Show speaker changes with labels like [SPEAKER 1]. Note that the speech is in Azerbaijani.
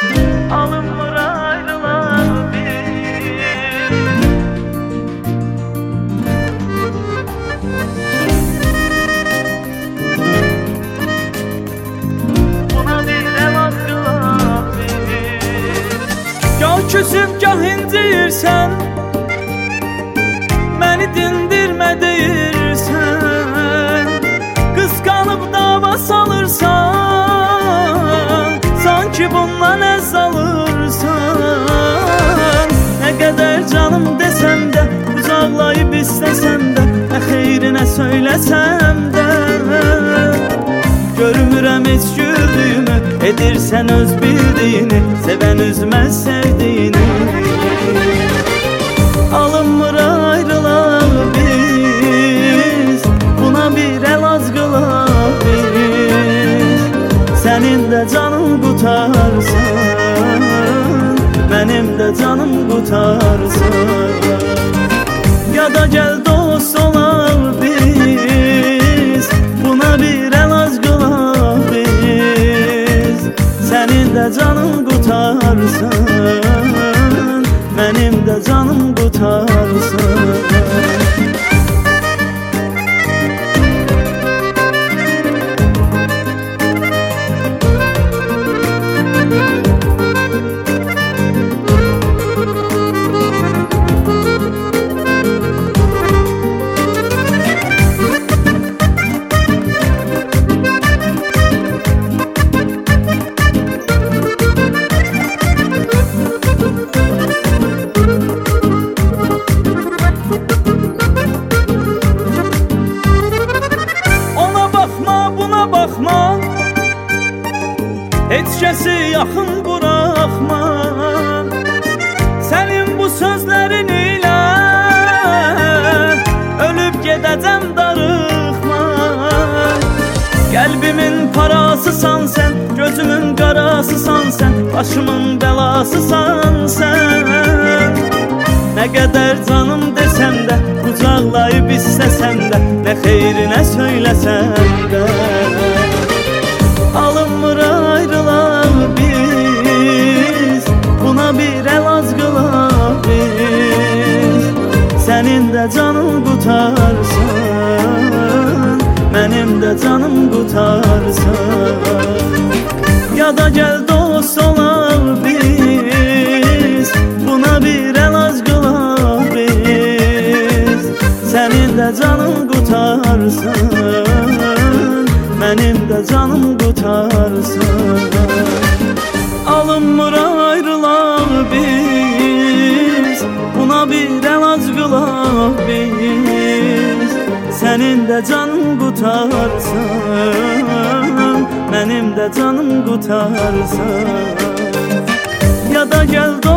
[SPEAKER 1] alınmır ayrılar buna bir revaz kılar gah küsüb gah inciyirsən, məni dindirmə deyirsən, qısqanıb dava salırsan, sanki bundan əz alırsan. Nə qədər canım desəm də, uzaqlayıb istəsəm də, nə xeyrinə söyləsəm də, görmürəm heç güldüyümü, edirsən öz bildiyini, sevən üzməz sevdiyini. Alınmır ayrılaq biz, buna bir əlac qılaq biz. Sənin də canın qutarsın, mənim də canım qutarsın. Ya da gəl dost olaq biz, buna bir əlac qılaq biz. Sənin də canın qutarsın, mənim də canım qutarsın. Heç kəsi yaxın buraxma, sənin bu sözlərin ilə ölüb gedəcəm darıxma. Qəlbimin parasısan sən, gözümün qarasısan sən, başımın bəlasısan sən. Nə qədər canım desəm də, qucaqlayıb istəsəm də, nə xeyrinə söyləsəm də, alınmır ayrılaq biz, buna bir əlac qılaq biz. Sənin də canın qutarsın, mənim də canım qutarsın. Ya da gəl dost olaq biz, buna bir əlac qılaq biz. Sənin də canın qutarsın, mənim də canım qutarsın. Alınmır ayrılaq biz, buna bir əlac qılaq biz. Sənin də canın qutarsın, mənim də canım qutarsın. Ya da gəl